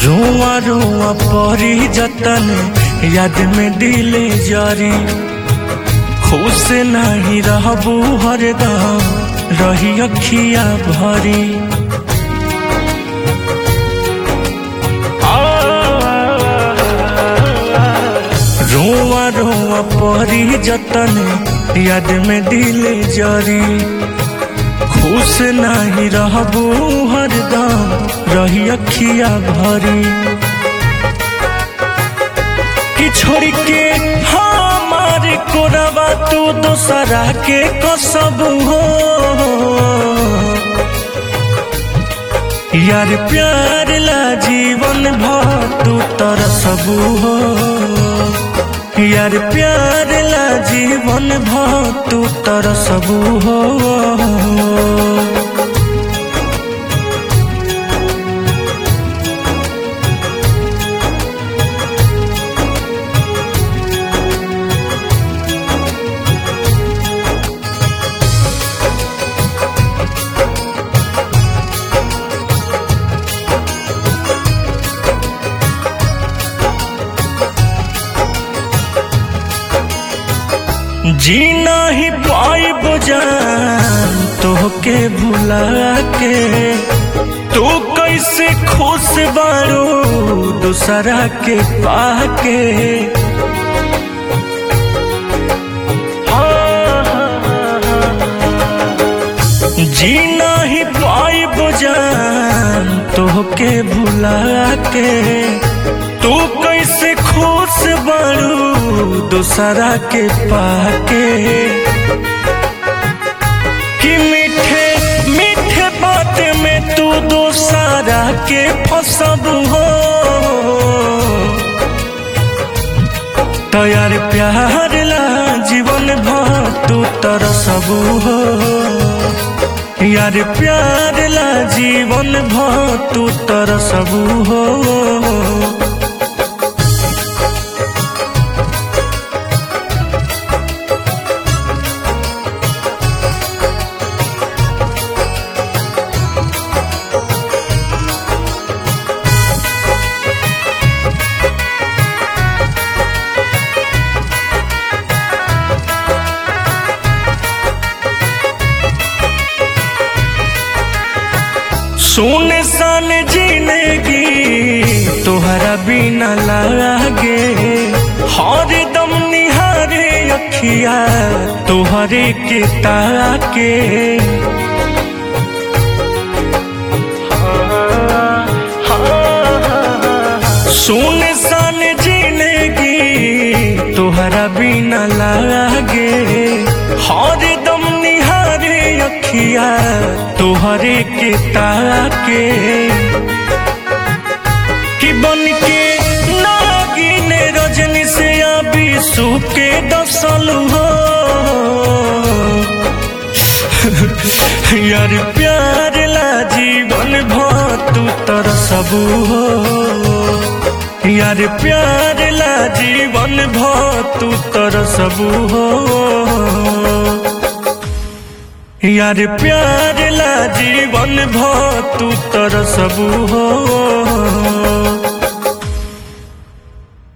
रोआ रोआ परी जतन याद में दिले जारी खुश नहीं रहबू हरदम रही अखिया भरी। रोआ रोआ परी जतन याद में दिले जारी खुश नहीं रहबू हरदम रही अखिया भरी। कि छोड़ के हमारे कोरबा तू दोसरा के कसब हो यार प्यार ला जीवन भर तू तरसबू हो यार प्यार ला जीवन भर तू तरसबू हो। जी नहीं पाइब जान तोहके भुला के तू कैसे खुश बारू दूसरा के पाके। जी नहीं पाइब जान तोहके भुला के तू कैसे खुश बारू दूसरा के पाके। कि मीठे मीठे बात में तू दूसरा के फंसब हो तो यार प्यार ला जीवन भर तू तरसबू हो यार प्यार ला जीवन भर तू तरसबू हो। सुनसान जिंदगी तोहरा बिना लागे हर दम निहारे अखिया तोहरे के ताके। सुनसान जिंदगी तोहरा बिना लागे हर दम निहारे अखिया तोहरे के ताके। कि बन के नागिन रजनी से अभी सूखे दसल हो यार प्यार ला जीवन भर तू तरसबू हो यार प्यार ला जीवन भर तू तरसबू हो यार प्यार ला जीवन भर तू तरसबू हो।